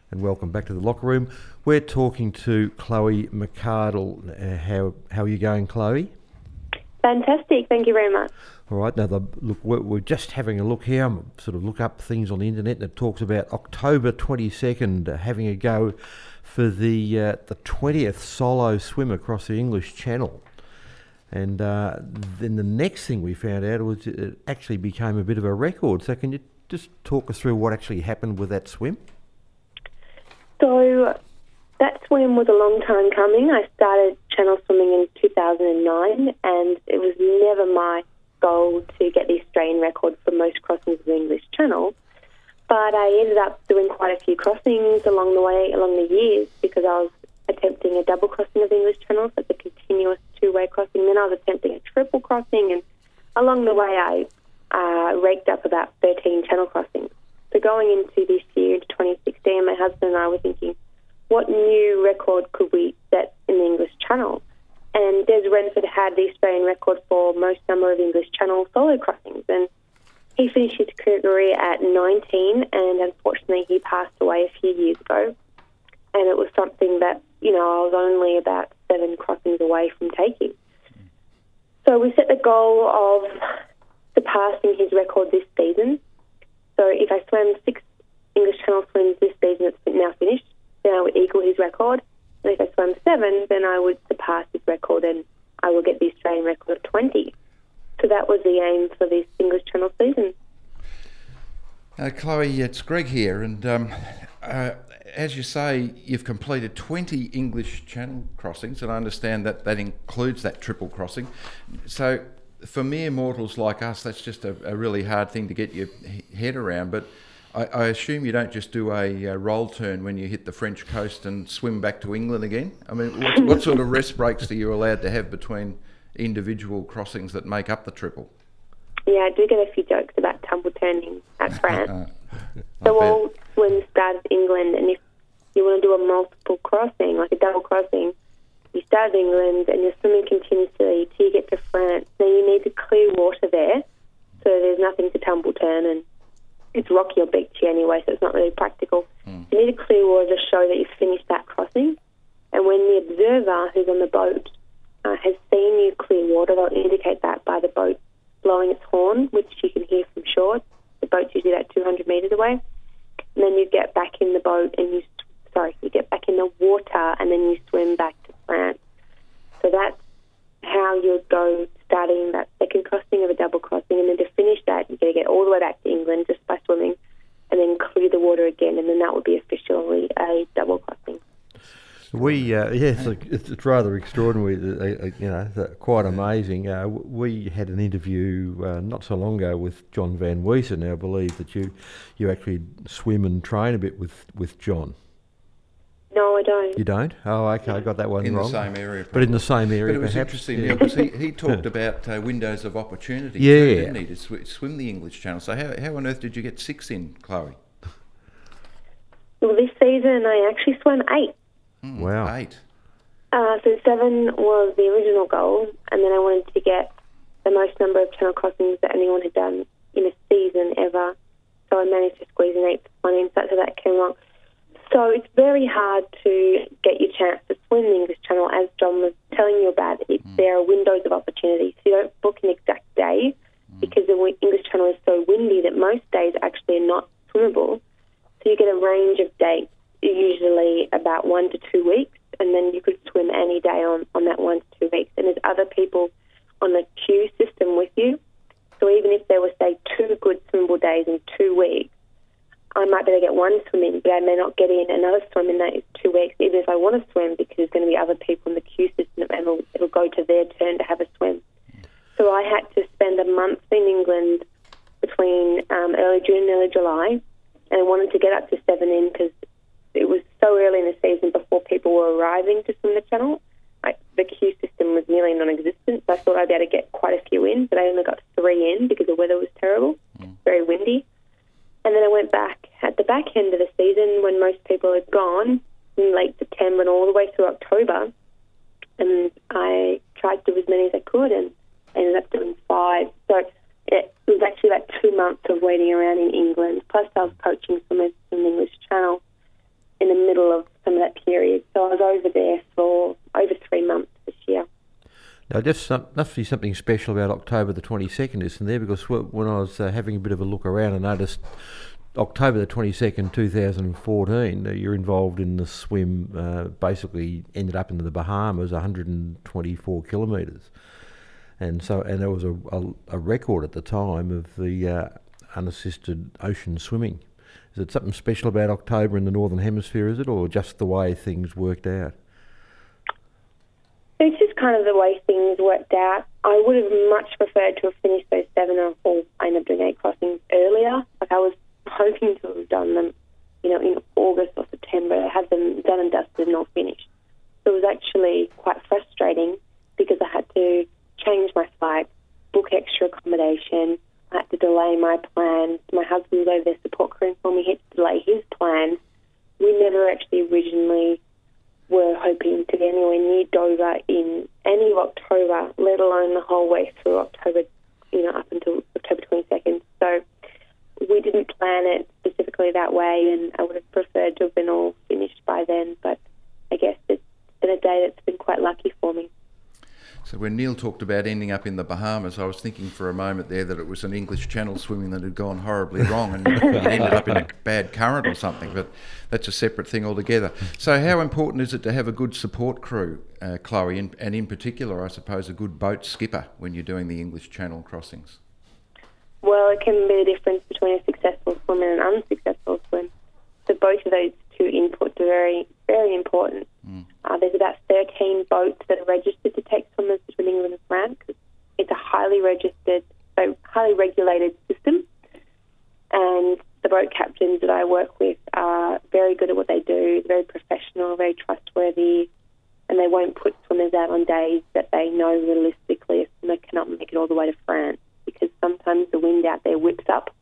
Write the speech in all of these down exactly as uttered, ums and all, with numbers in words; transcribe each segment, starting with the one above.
And welcome back to the locker room. We're talking to Chloe McArdle. Uh, how how are you going, Chloe? Fantastic, thank you very much. All right, now the, look, we're, we're just having a look here. I'm sort of look up things on the internet, and it talks about October twenty-second uh, having a go for the uh, the twentieth solo swim across the English Channel. And uh, then the next thing we found out was it actually became a bit of a record. So can you just talk us through what actually happened with that swim? So that swim was a long time coming. I started channel swimming in two thousand nine, and it was never my goal to get the Australian record for most crossings of the English Channel. But I ended up doing quite a few crossings along the way, along the years, because I was attempting a double crossing of the English Channel, so it's a continuous two-way crossing. Then I was attempting a triple crossing, and along the way I uh, raked up about thirteen channel crossings. So going into this year, into twenty sixteen, my husband and I were thinking, what new record could we set in the English Channel? And Des Renford had the Australian record for most number of English Channel solo crossings, and he finished his career at nineteen, and unfortunately he passed away a few years ago. And it was something that, you know, I was only about seven crossings away from taking. So we set the goal of surpassing his record this season. So if I swam six English Channel swims this season, it's now finished, then I would equal his record. And if I swam seven, then I would surpass his record and I will get the Australian record of twenty. So that was the aim for this English Channel season. Uh, Chloe, it's Greg here, and um, uh, as you say, you've completed twenty English Channel crossings, and I understand that that includes that triple crossing. So for mere mortals like us, that's just a, a really hard thing to get your head around, but I, I assume you don't just do a, a roll turn when you hit the French coast and swim back to England again? I mean, what, what sort of rest breaks are you allowed to have between individual crossings that make up the triple? Yeah, I do get a few jokes about tumble turning at France. So all swims start at England, and if you want to do a multiple crossing, like a double crossing, you start at England and you're swimming continuously till you get to France. Now you need to clear water there, so there's nothing to tumble turn, and it's rocky or beachy anyway, so it's not really practical. Mm. You need to clear water to show that you've finished that crossing, and when the observer who's on the boat uh, has seen you clear water, they'll indicate that by the boat blowing its horn, which you can hear from shore. The boat's usually about two hundred metres away. And then you get back in the boat and you, sorry, you get back in the water and then you swim back to France. So that's how you'd go starting that second crossing of a double crossing. And then to finish that, you're going to get all the way back to England just by swimming and then clear the water again. And then that would be officially a double crossing. We uh, yes, it's, it's rather extraordinary. Uh, uh, you know, uh, quite amazing. Uh, we had an interview uh, not so long ago with John Van Wiesen. Now, I believe that you you actually swim and train a bit with, with John. No, I don't. You don't? Oh, okay, I got that one in wrong. In the same area, probably. But in the same area, But it was perhaps. interesting, Yeah. Neil, because he, he talked about uh, windows of opportunity. Yeah. Too, didn't he, to sw- swim the English Channel. So how how on earth did you get six in, Chloe? Well, this season I actually swam eight. Mm, wow. Eight. Uh, so seven was the original goal, and then I wanted to get the most number of channel crossings that anyone had done in a season ever. So I managed to squeeze an eighth one in, so that came along. So it's very hard to get your chance to swim the English Channel, as John was telling you about. It, mm. There are windows of opportunity, so you don't book an exact day mm. because the English Channel is so windy that most days actually are not swimmable. So you get a range of dates, usually about one to two weeks, and then you could swim any day on, on that one to two weeks. And there's other people on the queue system with you. So even if there were, say, two good swimmable days in two weeks, I might be able to get one swim in, but I may not get in another swim in those two weeks, even if I want to swim, because there's going to be other people in the queue system and it'll, it'll go to their turn to have a swim. So I had to spend a month in England between um, early June and early July, and I wanted to get up to seven in because it was so early in the season before people were arriving to swim the channel. I, the queue system was nearly non-existent, so I thought I'd be able to get quite a few in, but I only got three in because the weather was terrible, mm. very windy. And then I went back at the back end of the season when most people had gone, in late September and all the way through October, and I tried to do as many as I could and ended up doing five. So it was actually about two months of waiting around in England, plus I was coaching swimmers in the English Channel in middle of some of that period. So I was over there for over three months this year. Now, just some, must be something special about October the twenty-second, isn't there? Because wh- when I was uh, having a bit of a look around, I noticed October the twenty-second, two thousand fourteen, uh, you're involved in the swim, uh, basically ended up in the Bahamas, one hundred twenty-four kilometres. And so, and there was a, a, a record at the time of the uh, unassisted ocean swimming. Is it something special about October in the Northern Hemisphere, is it, or just the way things worked out? It's just kind of the way things worked out. I would have much preferred to have finished those seven or four. I ended up doing eight crossings earlier. Like I was hoping to have done them, you know, in August or September, have them done and dusted and all finished. So it was actually quite frustrating because I had to change my flight, book extra accommodation. I had to delay my plans. My husband was over there support crewing for me. He had to delay his plans. We never actually originally were hoping to be anywhere near Dover in any of October, let alone the whole way through October, you know, up until October twenty-second. So we didn't plan it specifically that way, and I would have preferred to have been all finished by then, but I guess it's been a day that's been quite lucky for me. So when Neil talked about ending up in the Bahamas, I was thinking for a moment there that it was an English Channel swimming that had gone horribly wrong and it ended up in a bad current or something, but that's a separate thing altogether. So how important is it to have a good support crew, uh, Chloe, and, and in particular, I suppose, a good boat skipper when you're doing the English Channel crossings? Well, it can be the difference between a successful swim and an unsuccessful swim. So both of those two inputs are very, very important. Mm. Uh, there's about thirteen boats that are registered to take swimmers between England and France. It's a highly registered, so highly regulated system. And the boat captains that I work with are very good at what they do, very professional, very trustworthy, and they won't put swimmers out on days that they know realistically a swimmer cannot make it all the way to France, because sometimes the wind out there whips up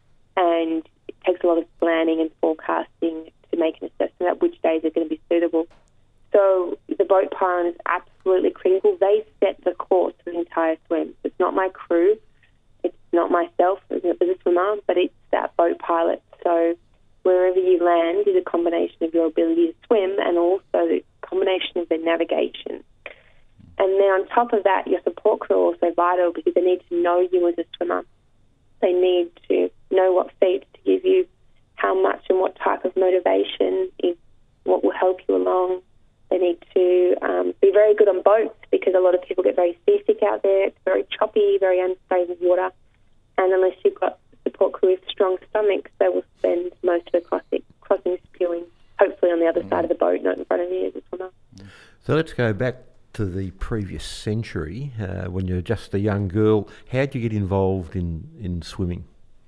and it takes a lot of planning and forecasting to make an assessment of which days are going to be suitable. So the boat pilot is absolutely critical. They set the course for the entire swim. It's not my crew, it's not myself as a, as a swimmer, but it's that boat pilot. So wherever you land is a combination of your ability to swim and also the combination of the navigation. And then on top of that, your support crew are also vital because they need to know you as a swimmer. They need to know what feeds to give you, how much and what type of motivation is what will help you along. They need to um, be very good on boats because a lot of people get very seasick out there. It's very choppy, very unstable water. And unless you've got support crew with strong stomachs, they will spend most of the crossing, crossing spewing, hopefully on the other mm. side of the boat, not in front of you as a swimmer. So let's go back to the previous century, uh, when you're just a young girl. How did you get involved in, in swimming?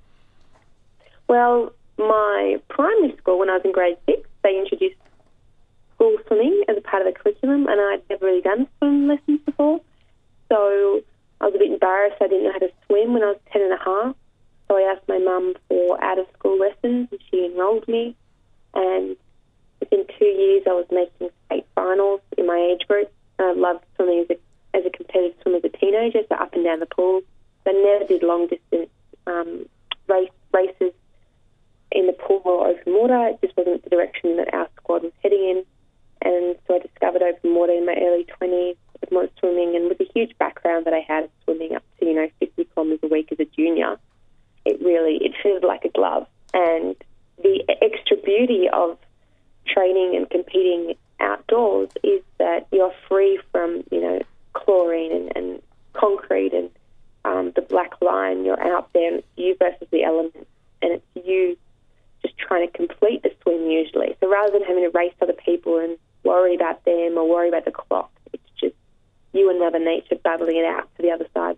Well, my primary school, when I was in grade six, they introduced school swimming as a part of the curriculum, and I'd never really done swim lessons before. So I was a bit embarrassed. I didn't know how to swim when I was ten and a half. So I asked my mum for out-of-school lessons, and she enrolled me. And within two years, I was making state finals in my age group. I loved swimming as a, as a competitive swimmer as a teenager, so up and down the pool. But I never did long-distance um, race, races in the pool or open water. It just wasn't the direction that our squad was heading in. And so I discovered open water in my early twenties with more swimming, and with a huge background that I had of swimming up to, you know, fifty kilometres a week as a junior, it really, it fitted like a glove. And the extra beauty of training and competing outdoors is that you're free from, you know, chlorine and, and concrete and um, the black line. You're out there and it's you versus the elements, and it's you just trying to complete the swim usually. So rather than having to race other people and worry about them or worry about the clock, it's just you and Mother Nature battling it out to the other side.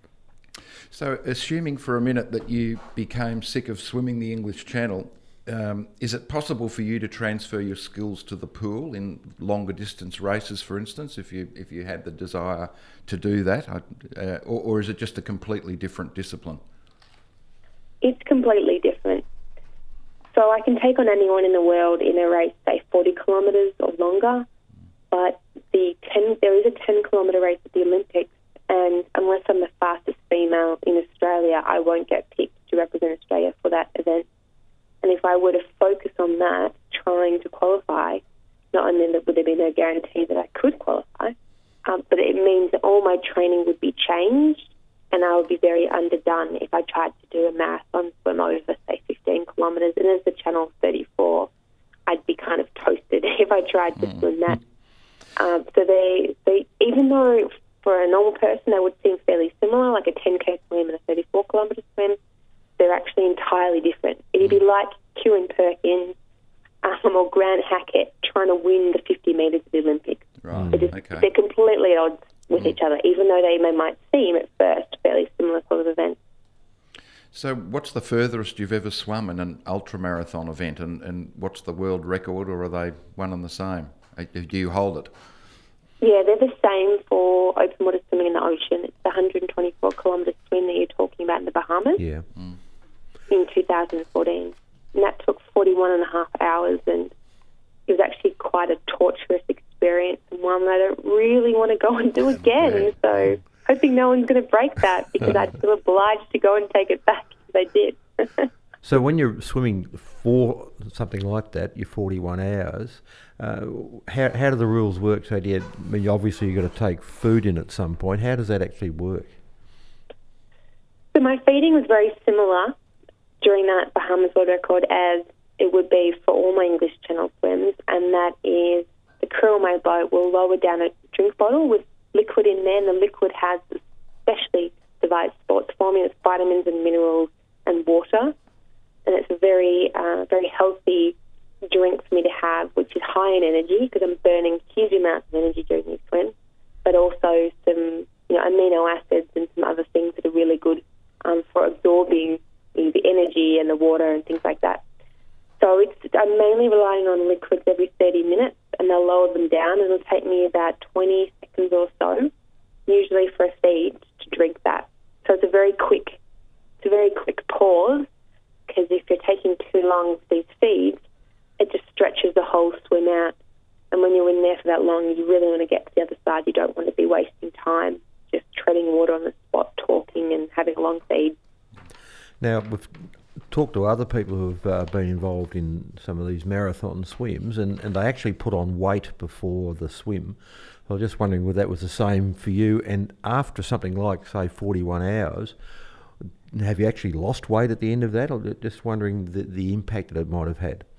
So assuming for a minute that you became sick of swimming the English Channel, um, is it possible for you to transfer your skills to the pool in longer distance races, for instance, if you if you had the desire to do that? Uh, or, or is it just a completely different discipline? It's completely different. So I can take on anyone in the world in a race, say forty kilometres or longer, but the ten, there is a ten kilometre race at the Olympics, and unless I'm the fastest female in Australia, I won't get picked to represent Australia for that event. And if I were to focus on that, trying to qualify, not only would there be no guarantee that I could qualify, um, but it means that all my training would be changed, and I would be very underdone if I tried to do a marathon swim over, say, fifteen kilometres. And as the Channel thirty-four, I'd be kind of toasted if I tried to mm. swim that. Um, so they, they, even though for a normal person they would seem fairly similar, like a ten K swim and a thirty-four kilometre swim, they're actually entirely different. It'd be like Kieran Perkins um, or Grant Hackett trying to win the fifty metres of the Olympics. Right. They're, just, okay. they're completely at odds with mm. each other, even though they may might seem at first fairly similar sort of events. So what's the furthest you've ever swum in an ultramarathon event, and, and what's the world record, or are they one and the same? Do you hold it? Yeah, they're the same for open water swimming in the ocean. It's the one hundred twenty-four kilometre swim that you're talking about in the Bahamas yeah. Mm. in two thousand fourteen. And that took forty-one and a half hours, and it was actually quite a torturous experience and one that I don't really want to go and do again. Yeah. So hoping no one's going to break that, because I'd feel obliged to go and take it back if they did. So when you're swimming for something like that, your forty-one hours, uh, how how do the rules work? So do you, I mean, obviously you've got to take food in at some point. How does that actually work? So my feeding was very similar during that Bahamas World Record as it would be for all my English Channel swims, and that is the crew on my boat will lower down a drink bottle with liquid in there, and the liquid has the specially devised sports formula, it's vitamins and minerals and water. And it's a very, uh, very healthy drink for me to have, which is high in energy because I'm burning huge amounts of energy during these swims, but also some, you know, amino acids and some other things that are really good um, for absorbing you know, the energy and the water and things like that. So it's, I'm mainly relying on liquids every thirty minutes, and they'll lower them down, and it'll take me about twenty seconds or so, usually for a feed, to drink that. So it's a very quick, it's a very quick pause. Because if you're taking too long with these feeds, it just stretches the whole swim out. And when you're in there for that long, you really want to get to the other side. You don't want to be wasting time just treading water on the spot, talking and having a long feed. Now, we've talked to other people who've uh, been involved in some of these marathon swims, and, and they actually put on weight before the swim. I was just wondering whether that was the same for you. And after something like, say, forty-one hours, have you actually lost weight at the end of that, or just wondering the, the impact that it might have had?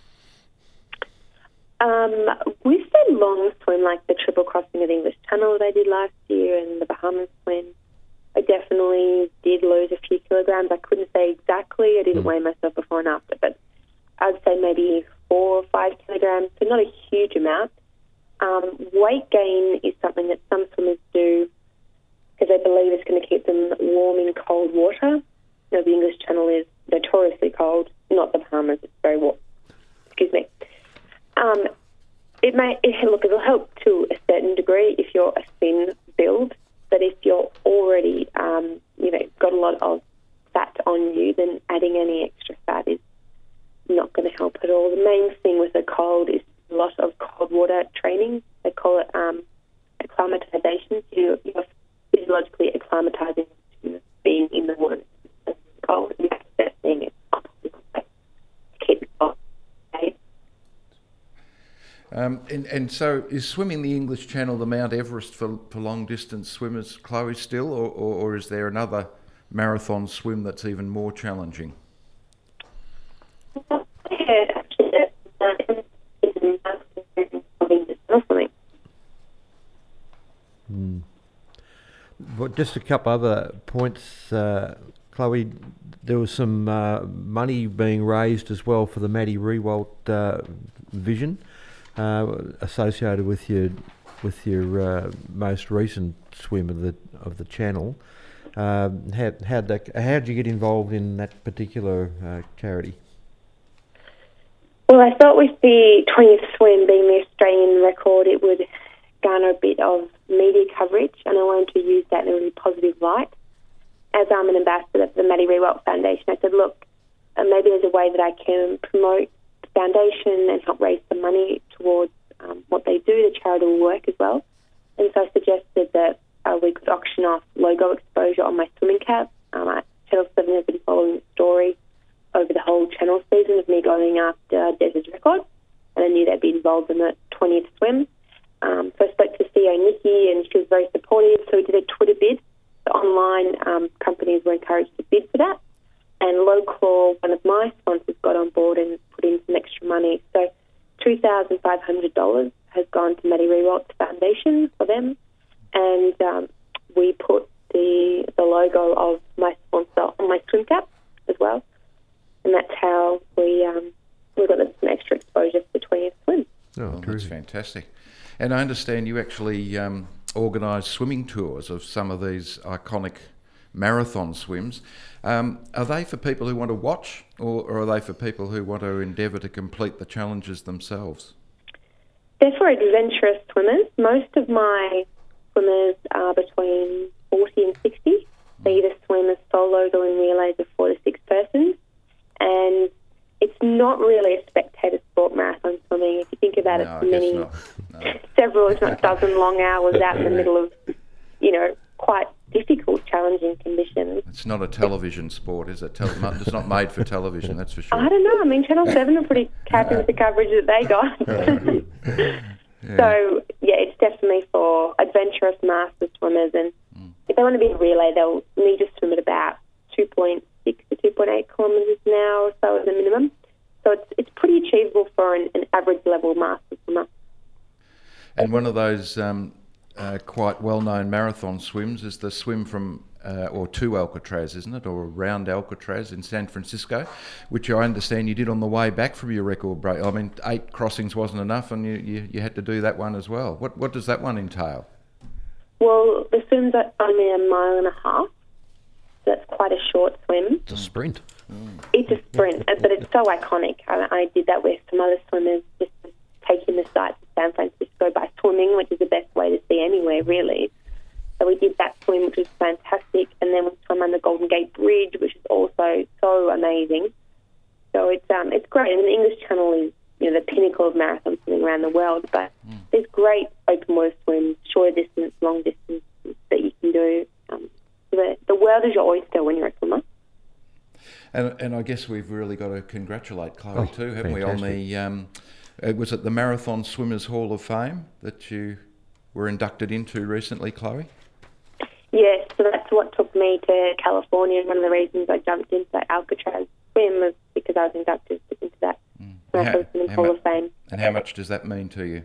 Um, with the long swim, like the triple crossing of the English Channel that I did last year and the Bahamas swim, I definitely did lose a few kilograms. I couldn't say exactly. I didn't mm. weigh myself before and after, but I'd say maybe four or five kilograms, so not a huge amount. Um, weight gain is something that some swimmers do because they believe it's going to keep them warm in cold water. You know, the English Channel is notoriously cold, not the Bahamas, it's very warm. Excuse me. Um, it may, it, look, it'll help to a certain degree if you're a thin build, but if you're already, um, you know, got a lot of fat on you, then adding any extra fat is not going to help at all. The main thing with the cold is a lot of cold water training. They call it um, acclimatization. You, you're physiologically acclimatizing to being in the water cold and accessing it to keep it cold. Okay? Um, and, and so is swimming the English Channel the Mount Everest for, for long-distance swimmers, Chloe, still, or, or, or is there another marathon swim that's even more challenging? Yeah, actually, Mm. But just a couple other points, uh, Chloe. There was some uh, money being raised as well for the Maddie Rewalt uh, vision uh, associated with your with your uh, most recent swim of the of the channel. Um, how how'd that, how'd you get involved in that particular uh, charity? Well, I thought with the twentieth swim being the Australian record, it would garner a bit of media coverage, and I wanted to use that in a really positive light. As I'm an ambassador for the Maddie Rewalt Foundation, I said, look, uh, maybe there's a way that I can promote the foundation and help raise some money towards um, what they do, the charitable work as well. And so I suggested that uh, we could auction off logo exposure on my swimming cap. Um, I, Channel seven has been following the story over the whole Channel season of me going after Des's record, and I knew they'd be involved in the twentieth swim. Um, so I spoke to C E O Nikki, and she was very supportive, so we did a Twitter bid. So online um, companies were encouraged to bid for that, and Loclaw, one of my sponsors, got on board and put in some extra money. So two thousand five hundred dollars has gone to Maddie Rewalt's foundation for them, and um, we put the the logo of my sponsor on my swim cap as well, and that's how we um, we got some extra exposure for the twentieth swim. Oh, well, that's fantastic. And I understand you actually um, organise swimming tours of some of these iconic marathon swims. Um, are they for people who want to watch, or, or are they for people who want to endeavour to complete the challenges themselves? They're for adventurous swimmers. Most of my swimmers are between forty and sixty. They either swim as solos or in relays of four to six persons. And it's not really a spectator sport, marathon swimming. If you think about no, it, many, no. several, if not dozen long hours out in the middle of, you know, quite difficult, challenging conditions. It's not a television sport, is it? Tele- it's not made for television, that's for sure. I don't know. I mean, Channel seven are pretty happy with the coverage that they got. Yeah. So, yeah, it's definitely for adventurous master swimmers. And mm. if they want to be a relay, they'll need to swim at about two point six to two point eight kilometres an hour or so as a minimum. So it's it's pretty achievable for an, an average level master swimmer. And one of those um, uh, quite well-known marathon swims is the swim from, uh, or to Alcatraz, isn't it, or around Alcatraz in San Francisco, which I understand you did on the way back from your record break. I mean, eight crossings wasn't enough, and you, you, you had to do that one as well. What what does that one entail? Well, the swim's only a mile and a half. So that's quite a short swim. It's a sprint. Mm. It's a sprint, but it's so iconic. I, I did that with some other swimmers, just taking the sights of San Francisco by swimming, which is the best way to see anywhere, really. So we did that swim, which was fantastic, and then we swam on the Golden Gate Bridge, which is also so amazing. So it's um it's great. I mean, the English Channel is, you know, the pinnacle of marathon swimming around the world, but mm. there's great open water swims, short distance, long distance that you can do. Um, the, the world is your oyster when you're a swimmer. And, and I guess we've really got to congratulate Chloe oh, too, haven't fantastic. we, on the, um, uh, was it the Marathon Swimmers Hall of Fame that you were inducted into recently, Chloe? Yes, so that's what took me to California, and one of the reasons I jumped into that Alcatraz swim was because I was inducted into that mm. Marathon Swimmers Hall mu- of Fame. And how much does that mean to you?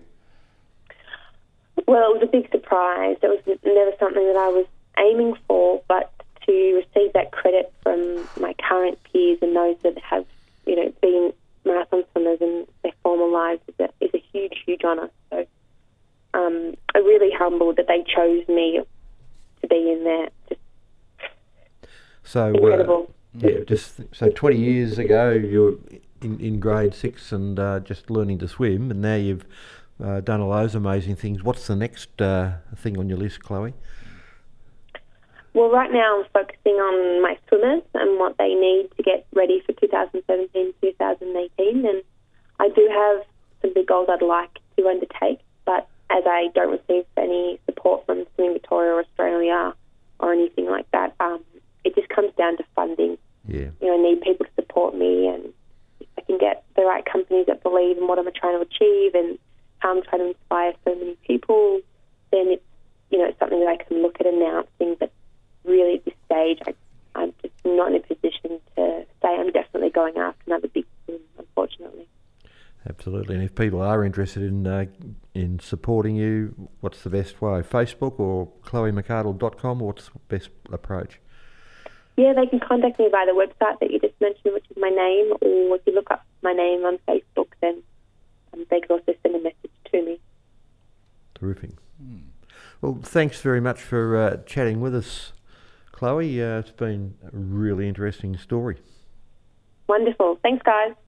Well, it was a big surprise. It was never something that I was aiming for, but to receive that credit from my current peers and those that have, you know, been marathon swimmers in their former lives is a, is a huge, huge honour. So um, I'm really humbled that they chose me to be in there. Just so, incredible. Uh, yeah, just so twenty years ago you were in, in grade six and uh, just learning to swim, and now you've uh, done all those amazing things. What's the next uh, thing on your list, Chloe? Well, right now I'm focusing on my swimmers and what they need to get ready for twenty seventeen to twenty eighteen, and I do have some big goals I'd like to undertake, but as I don't receive any support from Swimming Victoria or Australia or anything like that, um, it just comes down to funding. Yeah. You know, I need people to support me, and if I can get the right companies that believe in what I'm trying to achieve and how I'm trying to inspire so many people, then it's, you know, something that I can look at announcing. But really at this stage, I, I'm just not in a position to say I'm definitely going after another big swim, unfortunately. Absolutely, and if people are interested in uh, in supporting you, what's the best way? Facebook or chloe mccardle dot com, or what's the best approach? Yeah, they can contact me via the website that you just mentioned, which is my name, or if you look up my name on Facebook, then um, they can also send a message to me. Terrific. Mm. Well, thanks very much for uh, chatting with us, Chloe. Uh, it's been a really interesting story. Wonderful. Thanks, guys.